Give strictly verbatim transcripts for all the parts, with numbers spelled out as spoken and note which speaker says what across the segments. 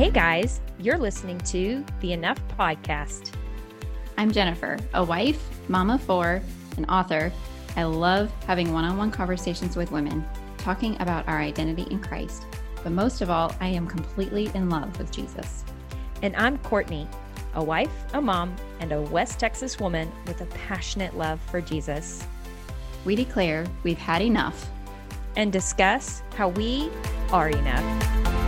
Speaker 1: Hey guys, you're listening to the Enough Podcast.
Speaker 2: I'm Jennifer, a wife, mom of four, an author. I love having one-on-one conversations with women, talking about our identity in Christ. But most of all, I am completely in love with Jesus.
Speaker 1: And I'm Courtney, a wife, a mom, and a West Texas woman with a passionate love for Jesus.
Speaker 2: We declare we've had enough
Speaker 1: And discuss how we are enough.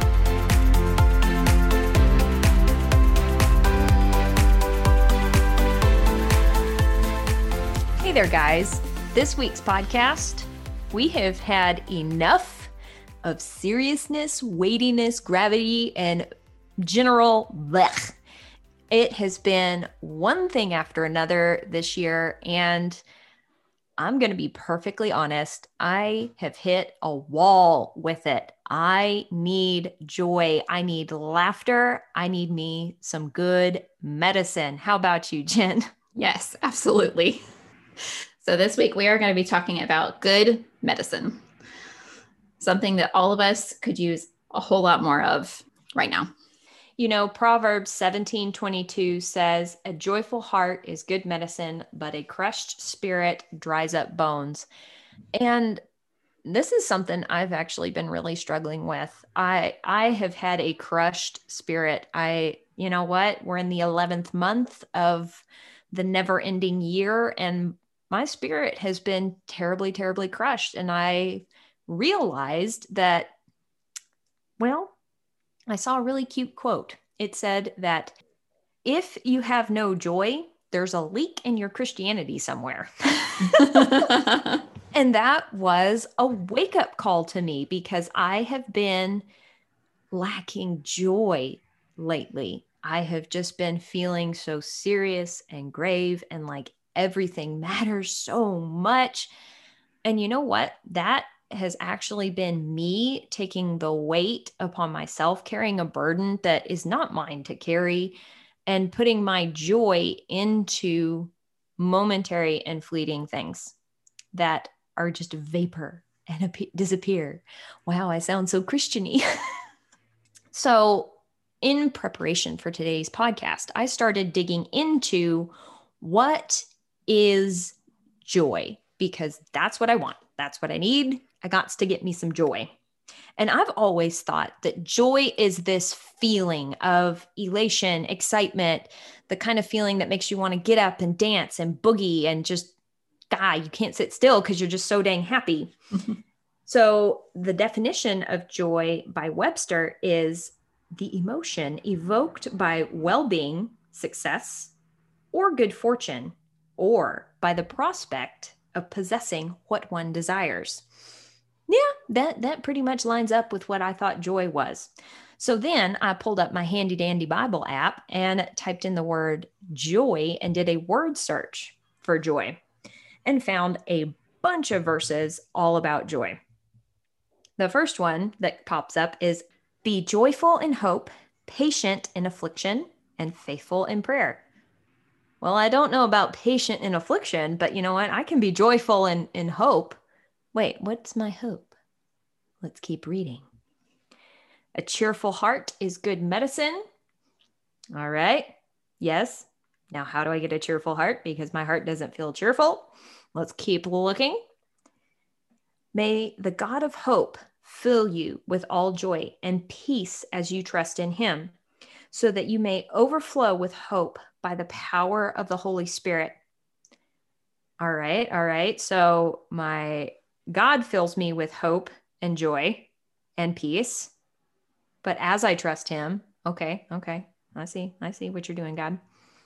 Speaker 1: Hey there, guys. This week's podcast, we have had enough of seriousness, weightiness, gravity, and general blech. It has been one thing after another this year, and I'm going to be perfectly honest. I have hit a wall with it. I need joy. I need laughter. I need me some good medicine. How about you, Jen?
Speaker 2: Yes, absolutely. So this week we are going to be talking about good medicine, something that all of us could use a whole lot more of right now.
Speaker 1: You know, Proverbs seventeen twenty-two says, "A joyful heart is good medicine, but a crushed spirit dries up bones." And this is something I've actually been really struggling with. I I have had a crushed spirit. I, you know what? We're in the eleventh month of the never-ending year, and my spirit has been terribly, terribly crushed. And I realized that, well, I saw a really cute quote. It said that if you have no joy, there's a leak in your Christianity somewhere. And that was a wake-up call to me because I have been lacking joy lately. I have just been feeling so serious and grave and like everything matters so much. And you know what? That has actually been me taking the weight upon myself, carrying a burden that is not mine to carry, and putting my joy into momentary and fleeting things that are just vapor and ap- disappear. Wow, I sound so Christian-y. So in preparation for today's podcast, I started digging into what is joy, because that's what I want. That's what I need. I got to get me some joy. And I've always thought that joy is this feeling of elation, excitement, the kind of feeling that makes you want to get up and dance and boogie and just die. You can't sit still because you're just so dang happy. So the definition of joy by Webster is the emotion evoked by well-being, success, or good fortune, or by the prospect of possessing what one desires. Yeah, that, that pretty much lines up with what I thought joy was. So then I pulled up my handy dandy Bible app and typed in the word joy and did a word search for joy and found a bunch of verses all about joy. The first one that pops up is be joyful in hope, patient in affliction, and faithful in prayer. Well, I don't know about patient in affliction, but you know what? I can be joyful in, in hope. Wait, what's my hope? Let's keep reading. A cheerful heart is good medicine. All right. Yes. Now, how do I get a cheerful heart? Because my heart doesn't feel cheerful. Let's keep looking. May the God of hope fill you with all joy and peace as you trust in him, so that you may overflow with hope by the power of the Holy Spirit. All right. All right. So my God fills me with hope and joy and peace. But as I trust him, okay, okay, I see, I see what you're doing, God.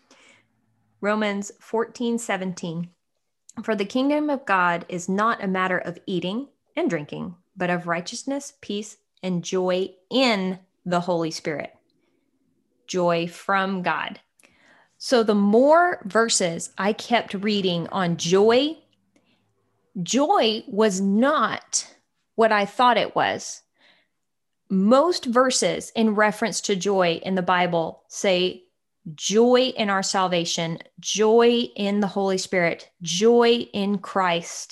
Speaker 1: Romans fourteen seventeen. For the kingdom of God is not a matter of eating and drinking, but of righteousness, peace, and joy in the Holy Spirit. Joy from God. So the more verses I kept reading on joy, joy was not what I thought it was. Most verses in reference to joy in the Bible say joy in our salvation, joy in the Holy Spirit, joy in Christ.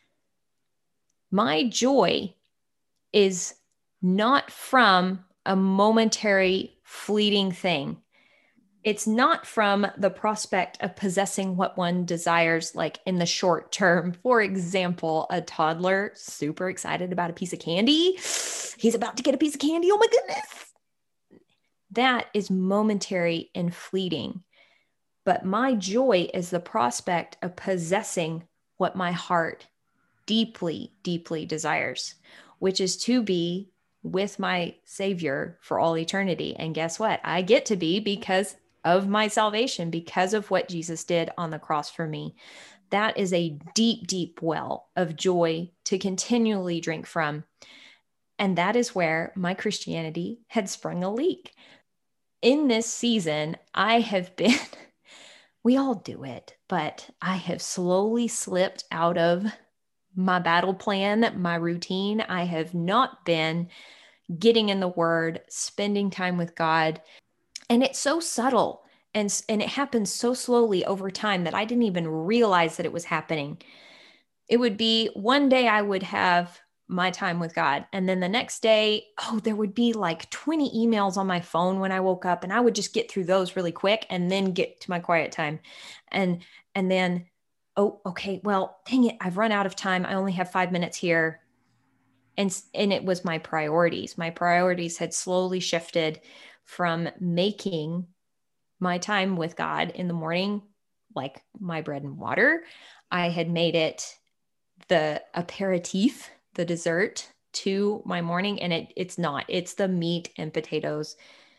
Speaker 1: My joy is not from a momentary fleeting thing. It's not from the prospect of possessing what one desires, like in the short term. For example, a toddler super excited about a piece of candy. He's about to get a piece of candy. Oh my goodness. That is momentary and fleeting. But my joy is the prospect of possessing what my heart deeply, deeply desires, which is to be with my Savior for all eternity. And guess what? I get to be because of my salvation, because of what Jesus did on the cross for me. That is a deep, deep well of joy to continually drink from. And that is where my Christianity had sprung a leak. In this season, I have been, we all do it, but I have slowly slipped out of my battle plan, my routine. I have not been getting in the word, spending time with God. And it's so subtle and, and it happens so slowly over time that I didn't even realize that it was happening. It would be one day I would have my time with God. And then the next day, oh, there would be like twenty emails on my phone when I woke up, and I would just get through those really quick and then get to my quiet time. And, and then, oh, okay, well, dang it, I've run out of time. I only have five minutes here. And, and it was my priorities. My priorities had slowly shifted from making my time with God in the morning like my bread and water. I had made it the aperitif, the dessert to my morning, and it it's not. It's the meat and potatoes.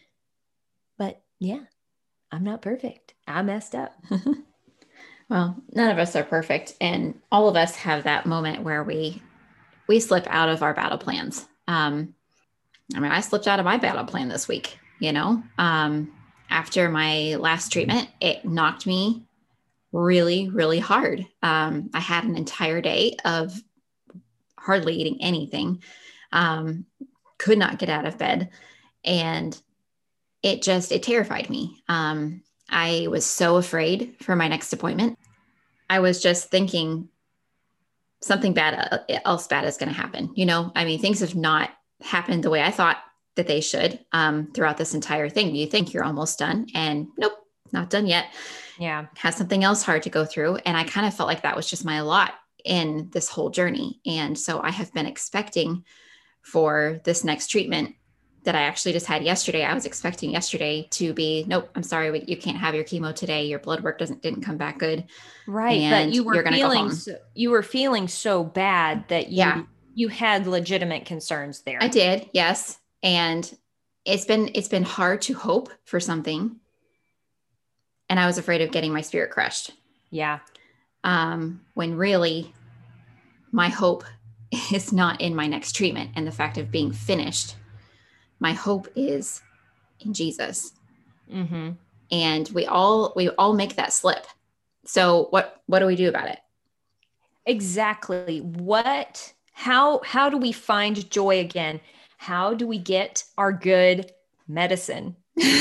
Speaker 1: But yeah, I'm not perfect. I messed up.
Speaker 2: Well, none of us are perfect, and all of us have that moment where we we slip out of our battle plans. Um, I mean, I slipped out of my battle plan this week. You know, um, after my last treatment, it knocked me really, really hard. Um, I had an entire day of hardly eating anything, um, could not get out of bed. And it just, it terrified me. Um, I was so afraid for my next appointment. I was just thinking something bad, else bad is going to happen. You know, I mean, things have not happened the way I thought that they should um, throughout this entire thing. You think you're almost done, and nope, not done yet.
Speaker 1: Yeah.
Speaker 2: Has something else hard to go through. And I kind of felt like that was just my lot in this whole journey. And so I have been expecting for this next treatment that I actually just had yesterday. I was expecting yesterday to be, nope, I'm sorry, you can't have your chemo today. Your blood work doesn't, didn't come back good.
Speaker 1: Right.
Speaker 2: And
Speaker 1: but you were
Speaker 2: you're going to go
Speaker 1: feeling,
Speaker 2: home.
Speaker 1: so, you were feeling so bad that you,
Speaker 2: Yeah.
Speaker 1: you had legitimate concerns there.
Speaker 2: I did. Yes. And it's been, it's been hard to hope for something. And I was afraid of getting my spirit crushed.
Speaker 1: Yeah.
Speaker 2: Um, when really my hope is not in my next treatment and the fact of being finished. My hope is in Jesus.
Speaker 1: Mm-hmm.
Speaker 2: And we all, we all make that slip. So what, what do we do about it?
Speaker 1: Exactly. What, how, how do we find joy again? How do we get our good medicine?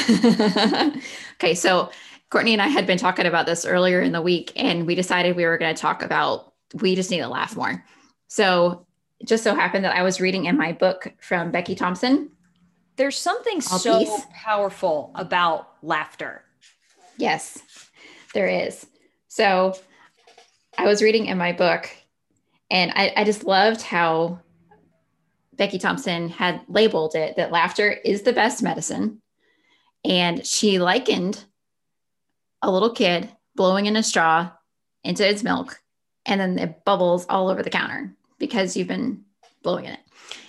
Speaker 2: Okay. So Courtney and I had been talking about this earlier in the week, and we decided we were going to talk about, we just need to laugh more. So it just so happened that I was reading in my book from Becky Thompson.
Speaker 1: There's something
Speaker 2: All
Speaker 1: so
Speaker 2: peace.
Speaker 1: powerful about laughter.
Speaker 2: Yes, there is. So I was reading in my book, and I, I just loved how Becky Thompson had labeled it that laughter is the best medicine. And she likened a little kid blowing in a straw into its milk, and then it bubbles all over the counter because you've been blowing in it.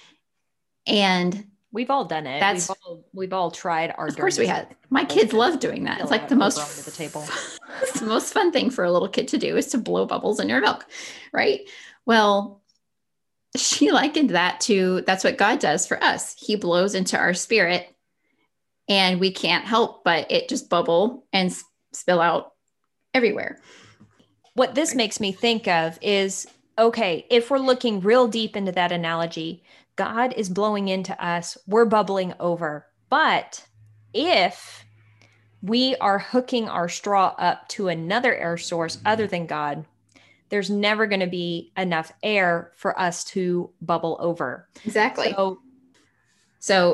Speaker 2: And
Speaker 1: we've all done it.
Speaker 2: That's,
Speaker 1: we've all, we've all tried our
Speaker 2: Of course we had. My kids love doing that. It's like the most,
Speaker 1: the table.
Speaker 2: It's the most fun thing for a little kid to do is to blow bubbles in your milk, right? Well, she likened that to, that's what God does for us. He blows into our spirit, and we can't help but it just bubble and s- spill out everywhere.
Speaker 1: What this makes me think of is, okay, if we're looking real deep into that analogy, God is blowing into us, we're bubbling over. But if we are hooking our straw up to another air source other than God, there's never going to be enough air for us to bubble over.
Speaker 2: Exactly.
Speaker 1: So,
Speaker 2: so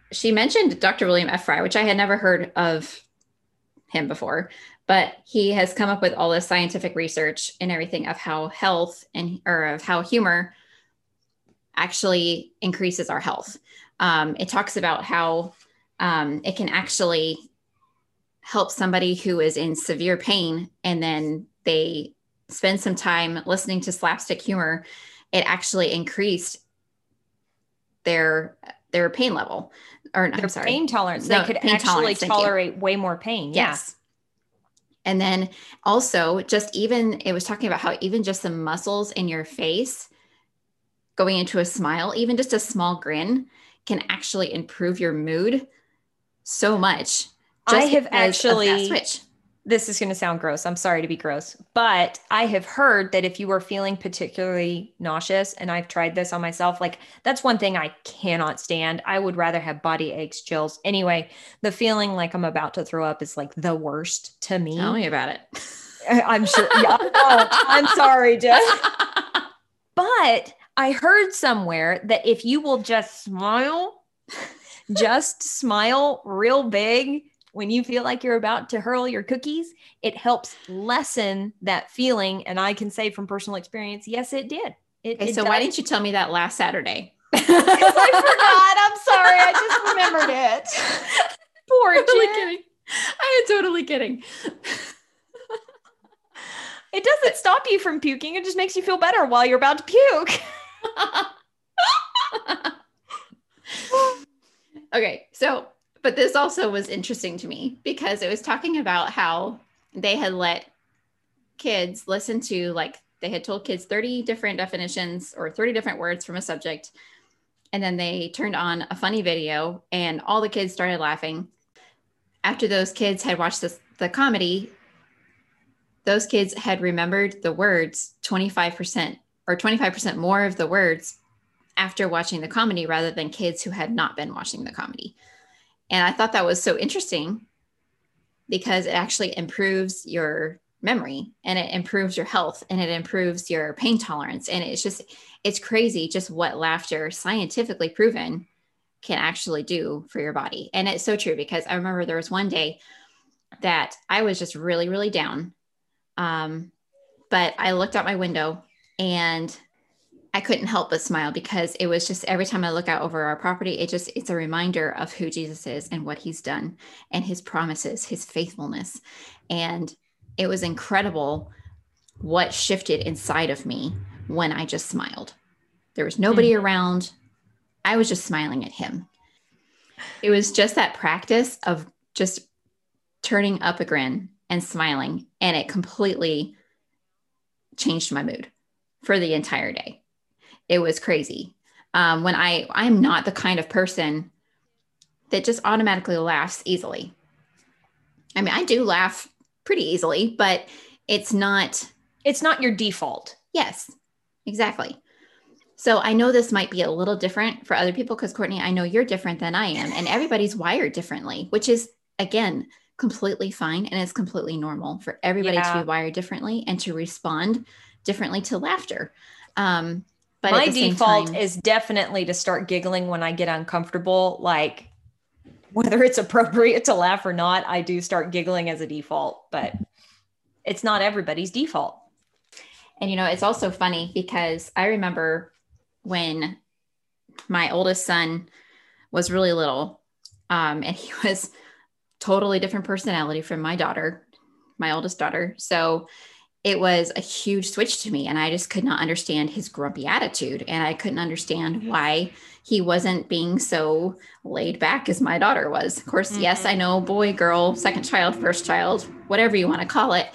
Speaker 2: she mentioned Doctor William F. Fry, which I had never heard of him before, but he has come up with all this scientific research and everything of how health and or of how humor actually increases our health. Um, it talks about how um, it can actually help somebody who is in severe pain, and then they spend some time listening to slapstick humor. It actually increased their their pain level, or
Speaker 1: Their
Speaker 2: I'm sorry,
Speaker 1: pain tolerance.
Speaker 2: No,
Speaker 1: they could
Speaker 2: pain
Speaker 1: actually
Speaker 2: tolerance, thank you.
Speaker 1: tolerate way more pain. Yeah.
Speaker 2: Yes. And then also just even, it was talking about how even just the muscles in your face going into a smile, even just a small grin, can actually improve your mood so much.
Speaker 1: I
Speaker 2: Just
Speaker 1: have
Speaker 2: because of that
Speaker 1: actually,
Speaker 2: switch.
Speaker 1: this is going to sound gross. I'm sorry to be gross, but I have heard that if you are feeling particularly nauseous, and I've tried this on myself, like that's one thing I cannot stand. I would rather have body aches, chills. Anyway, the feeling like I'm about to throw up is like the worst to me.
Speaker 2: Tell me about it.
Speaker 1: I'm sure. Yeah, no, I'm sorry, Jen. But I heard somewhere that if you will just smile, just smile real big when you feel like you're about to hurl your cookies, it helps lessen that feeling. And I can say from personal experience, yes, it did. It,
Speaker 2: Okay,
Speaker 1: it
Speaker 2: so
Speaker 1: does.
Speaker 2: why didn't you tell me that last Saturday?
Speaker 1: Because I forgot. I'm sorry. I just remembered it. Poor
Speaker 2: Totally
Speaker 1: Jen.
Speaker 2: kidding. I am totally kidding.
Speaker 1: It doesn't stop you from puking. It just makes you feel better while you're about to puke.
Speaker 2: Okay, so, but this also was interesting to me because it was talking about how they had let kids listen to, like, they had told kids thirty different definitions or thirty different words from a subject. And then they turned on a funny video and all the kids started laughing. After those kids had watched this, the comedy, those kids had remembered the words twenty-five percent or twenty-five percent more of the words after watching the comedy rather than kids who had not been watching the comedy. And I thought that was so interesting because it actually improves your memory and it improves your health and it improves your pain tolerance. And it's just, it's crazy just what laughter, scientifically proven, can actually do for your body. And it's so true because I remember there was one day that I was just really, really down. Um, but I looked out my window and I couldn't help but smile because it was just every time I look out over our property, it just, it's a reminder of who Jesus is and what he's done and his promises, his faithfulness. And it was incredible what shifted inside of me when I just smiled. There was nobody mm-hmm. around. I was just smiling at him. It was just that practice of just turning up a grin and smiling. And it completely changed my mood for the entire day. It was crazy. Um, when I, I'm not the kind of person that just automatically laughs easily. I mean, I do laugh pretty easily, but it's not.
Speaker 1: It's not your default.
Speaker 2: Yes, exactly. So I know this might be a little different for other people because Courtney, I know you're different than I am and everybody's wired differently, which is, again, completely fine. And it's completely normal for everybody yeah. to be wired differently and to respond differently to laughter. Um, But
Speaker 1: my default
Speaker 2: time,
Speaker 1: is definitely to start giggling when I get uncomfortable, like whether it's appropriate to laugh or not, I do start giggling as a default, but it's not everybody's default.
Speaker 2: And, you know, it's also funny because I remember when my oldest son was really little, um, and he was totally different personality from my daughter, my oldest daughter. So it was a huge switch to me and I just could not understand his grumpy attitude. And I couldn't understand why he wasn't being so laid back as my daughter was. Of course, mm-hmm. yes, I know, boy, girl, second child, first child, whatever you want to call it.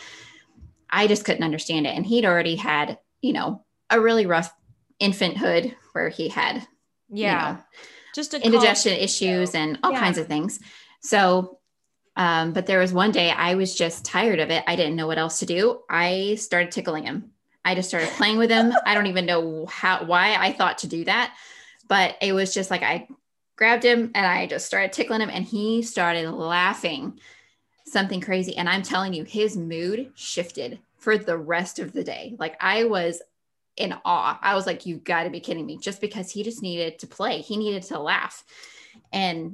Speaker 2: I just couldn't understand it. And he'd already had, you know, a really rough infanthood where he had, yeah, you know, just indigestion issues and all yeah. kinds of things. So Um, but there was one day I was just tired of it. I didn't know what else to do. I started tickling him. I just started playing with him. I don't even know how, why I thought to do that, but it was just like, I grabbed him and I just started tickling him and he started laughing something crazy. And I'm telling you, his mood shifted for the rest of the day. Like I was in awe. I was like, you gotta be kidding me, just because he just needed to play. He needed to laugh. And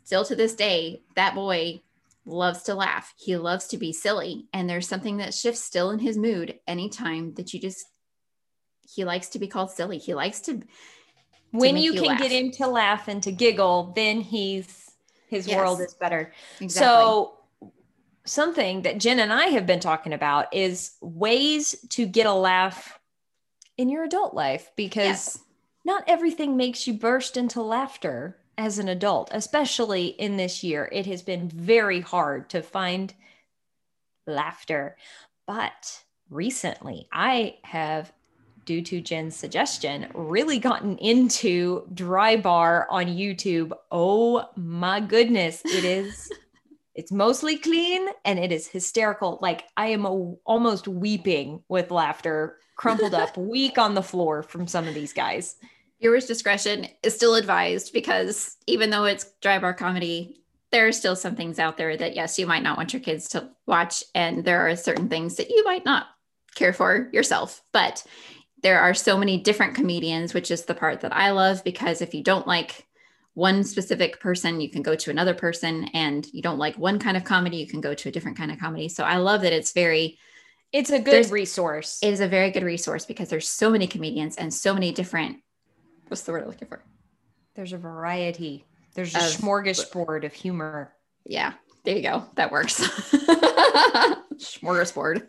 Speaker 2: still to this day, that boy loves to laugh. He loves to be silly. And there's something that shifts still in his mood anytime that you just, he likes to be called silly. He likes to,
Speaker 1: when
Speaker 2: to
Speaker 1: you, you can
Speaker 2: laugh.
Speaker 1: get him to laugh and to giggle, then he's, his yes. world is better.
Speaker 2: Exactly.
Speaker 1: So something that Jen and I have been talking about is ways to get a laugh in your adult life, because yes. not everything makes you burst into laughter as an adult, especially in this year. It has been very hard to find laughter. But recently I have, due to Jen's suggestion, really gotten into Dry Bar on YouTube. Oh my goodness. It is, it's mostly clean and it is hysterical. Like I am a, almost weeping with laughter, crumpled up, weak on the floor from some of these guys.
Speaker 2: Viewers' discretion is still advised, because even though it's Dry Bar comedy, there are still some things out there that, yes, you might not want your kids to watch. And there are certain things that you might not care for yourself. But there are so many different comedians, which is the part that I love, because if you don't like one specific person, you can go to another person, and you don't like one kind of comedy, you can go to a different kind of comedy. So I love that it's very,
Speaker 1: it's a good resource.
Speaker 2: It is a very good resource, because there's so many comedians and so many different, what's the word I'm looking for?
Speaker 1: There's a variety. There's a of, smorgasbord of humor.
Speaker 2: Yeah, there you go. That works. Smorgasbord.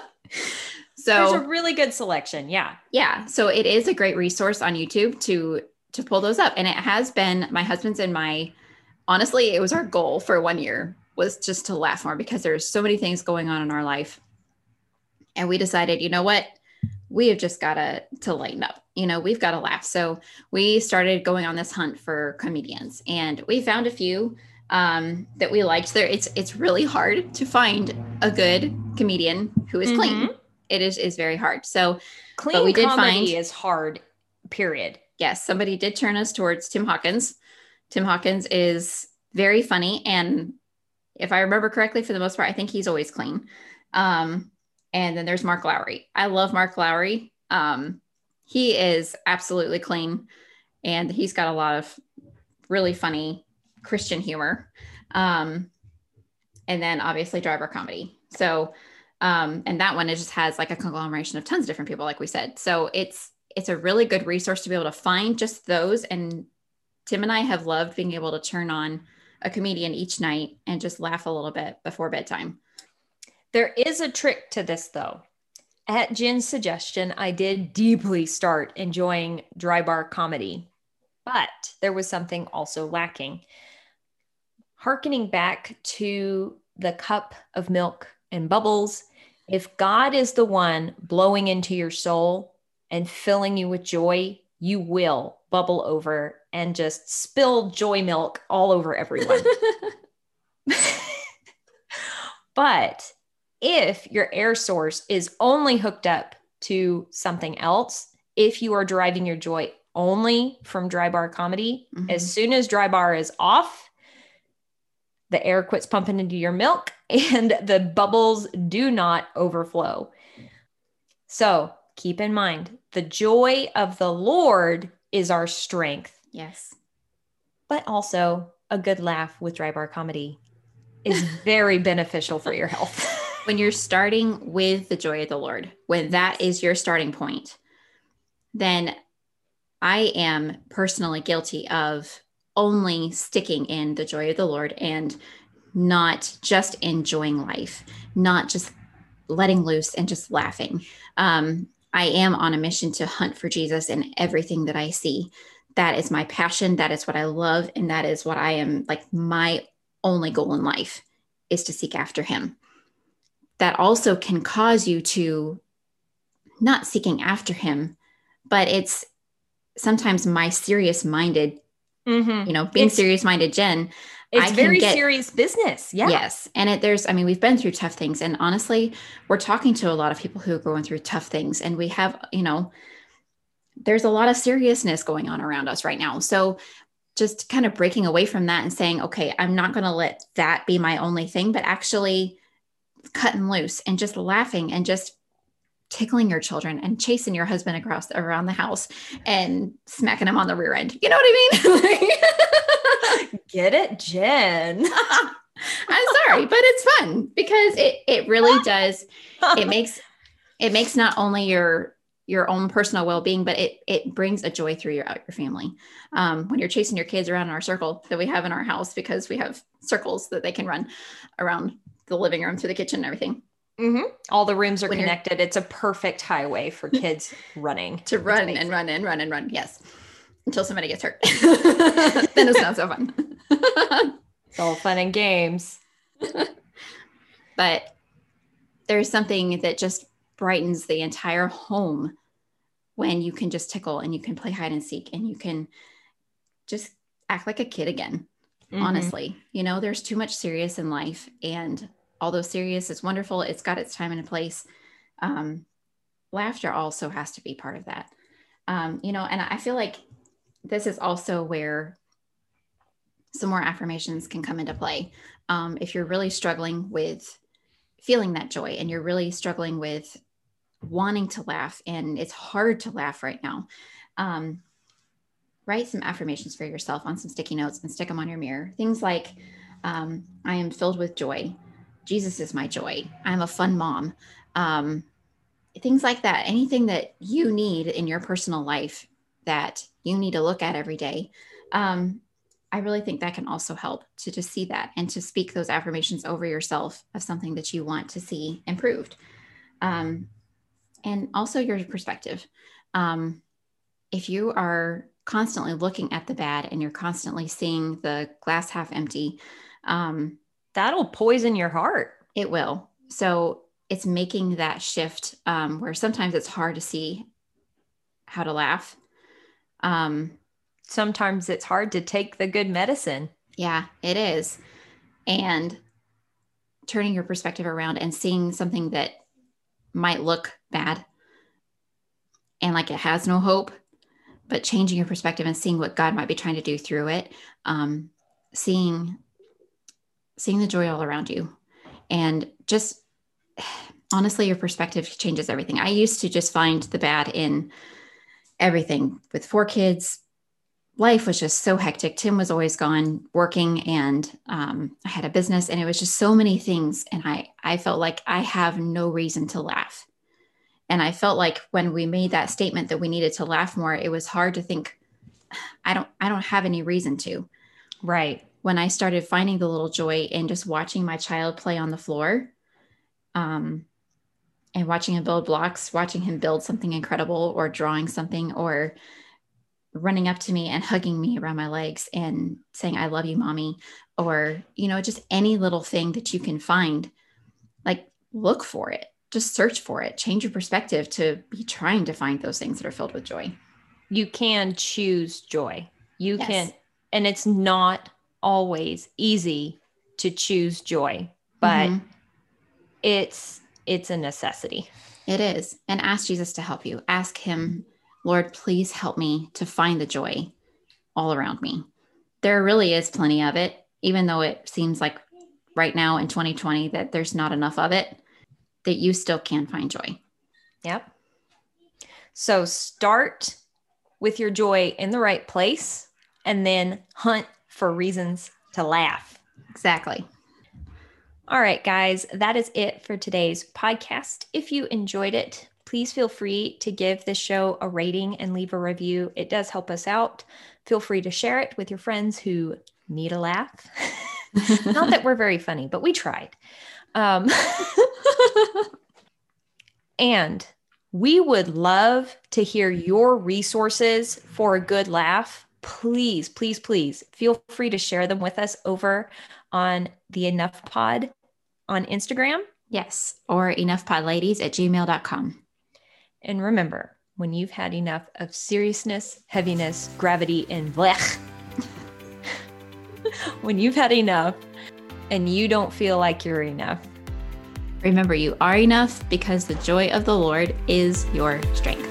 Speaker 2: So
Speaker 1: there's a really good selection. Yeah.
Speaker 2: Yeah. So it is a great resource on YouTube to, to pull those up. And it has been my husband's and my, honestly, it was our goal for one year, was just to laugh more, because there's so many things going on in our life. And we decided, you know what? We have just got to, to lighten up. You know, we've got to laugh. So we started going on this hunt for comedians, and we found a few um, that we liked there. It's, it's really hard to find a good comedian who is mm-hmm. clean. It is, is very hard. So
Speaker 1: clean but we did comedy find, is hard, period.
Speaker 2: Yes. Somebody did turn us towards Tim Hawkins. Tim Hawkins is very funny. And if I remember correctly, for the most part, I think he's always clean. Um, and then there's Mark Lowry. I love Mark Lowry. Um, he is absolutely clean, and he's got a lot of really funny Christian humor. Um, and then obviously Dry Bar comedy. So, um, and that one, it just has like a conglomeration of tons of different people, like we said. So it's, it's a really good resource to be able to find just those. And Tim and I have loved being able to turn on a comedian each night and just laugh a little bit before bedtime.
Speaker 1: There is a trick to this, though. At Jen's suggestion, I did deeply start enjoying Dry Bar comedy, but there was something also lacking. Harkening back to the cup of milk and bubbles, if God is the one blowing into your soul and filling you with joy, you will bubble over and just spill joy milk all over everyone. But if your air source is only hooked up to something else, if you are deriving your joy only from Dry Bar comedy, mm-hmm. as soon as Dry Bar is off, the air quits pumping into your milk and the bubbles do not overflow. So keep in mind, the joy of the Lord is our strength.
Speaker 2: Yes.
Speaker 1: But also a good laugh with Dry Bar comedy is very beneficial for your health.
Speaker 2: When you're starting with the joy of the Lord, when that is your starting point, then I am personally guilty of only sticking in the joy of the Lord and not just enjoying life, not just letting loose and just laughing. Um, I am on a mission to hunt for Jesus in everything that I see. That is my passion. That is what I love. And that is what I am, like, my only goal in life is to seek after him. That also can cause you to not seeking after him, but it's sometimes my serious minded, mm-hmm. you know, being serious minded Jen.
Speaker 1: It's very get, serious business. Yeah.
Speaker 2: Yes. And it, there's, I mean, we've been through tough things, and honestly, we're talking to a lot of people who are going through tough things, and we have, you know, there's a lot of seriousness going on around us right now. So just kind of breaking away from that and saying, okay, I'm not going to let that be my only thing, but actually cutting loose and just laughing and just tickling your children and chasing your husband across around the house and smacking him on the rear end. You know what I
Speaker 1: mean? Get it, Jen.
Speaker 2: I'm sorry, but it's fun because it, it really does. It makes, it makes not only your, your own personal well-being, but it, it brings a joy through your, your family. Um, when you're chasing your kids around in our circle that we have in our house, because we have circles that they can run around the living room through the kitchen and everything.
Speaker 1: Mm-hmm. All the rooms are when connected. It's a perfect highway for kids running.
Speaker 2: To run and run and run and run. Yes. Until somebody gets hurt. Then it's not so fun.
Speaker 1: It's all fun and games.
Speaker 2: But there's something that just brightens the entire home when you can just tickle and you can play hide and seek and you can just act like a kid again. Mm-hmm. Honestly, you know, there's too much serious in life, and although serious is wonderful, it's got its time and a place. Um, laughter also has to be part of that. Um, you know, and I feel like this is also where some more affirmations can come into play. Um, if you're really struggling with feeling that joy and you're really struggling with wanting to laugh and it's hard to laugh right now, um, write some affirmations for yourself on some sticky notes and stick them on your mirror. Things like, um, I am filled with joy. Jesus is my joy. I'm a fun mom. Um, things like that. Anything that you need in your personal life that you need to look at every day. Um, I really think that can also help to just see that and to speak those affirmations over yourself of something that you want to see improved. Um, and also your perspective. Um, if you are constantly looking at the bad and you're constantly seeing the glass half empty, um,
Speaker 1: that'll poison your heart.
Speaker 2: It will. So it's making that shift um, where sometimes it's hard to see how to laugh. Um,
Speaker 1: sometimes it's hard to take the good medicine.
Speaker 2: Yeah, it is. And turning your perspective around and seeing something that might look bad and like it has no hope, but changing your perspective and seeing what God might be trying to do through it. Um, seeing, seeing the joy all around you, and just honestly, your perspective changes everything. I used to just find the bad in everything. With four kids, life was just so hectic. Tim was always gone working, and um, I had a business, and it was just so many things. And I, I felt like I have no reason to laugh. And I felt like when we made that statement that we needed to laugh more, it was hard to think, I don't, I don't have any reason to.
Speaker 1: Right.
Speaker 2: When I started finding the little joy in just watching my child play on the floor, um, and watching him build blocks, watching him build something incredible or drawing something or running up to me and hugging me around my legs and saying, I love you, mommy. Or, you know, just any little thing that you can find, like look for it, just search for it, change your perspective to be trying to find those things that are filled with joy.
Speaker 1: You can choose joy. You
Speaker 2: Yes.
Speaker 1: can, and it's not always easy to choose joy, but mm-hmm. it's, it's a necessity.
Speaker 2: It is. And ask Jesus to help you. Ask him, Lord, please help me to find the joy all around me. There really is plenty of it, even though it seems like right now in twenty twenty that there's not enough of it, that you still can find joy.
Speaker 1: Yep. So start with your joy in the right place and then hunt for reasons to laugh.
Speaker 2: Exactly.
Speaker 1: All right, guys, that is it for today's podcast. If you enjoyed it, please feel free to give this show a rating and leave a review. It does help us out. Feel free to share it with your friends who need a laugh. Not that we're very funny, but we tried. Um, and we would love to hear your resources for a good laugh. Please, please, please feel free to share them with us over on the Enough Pod on Instagram.
Speaker 2: Yes. Or enoughpodladies at gmail dot com.
Speaker 1: And remember, when you've had enough of seriousness, heaviness, gravity, and blech, when you've had enough and you don't feel like you're enough,
Speaker 2: remember, you are enough because the joy of the Lord is your strength.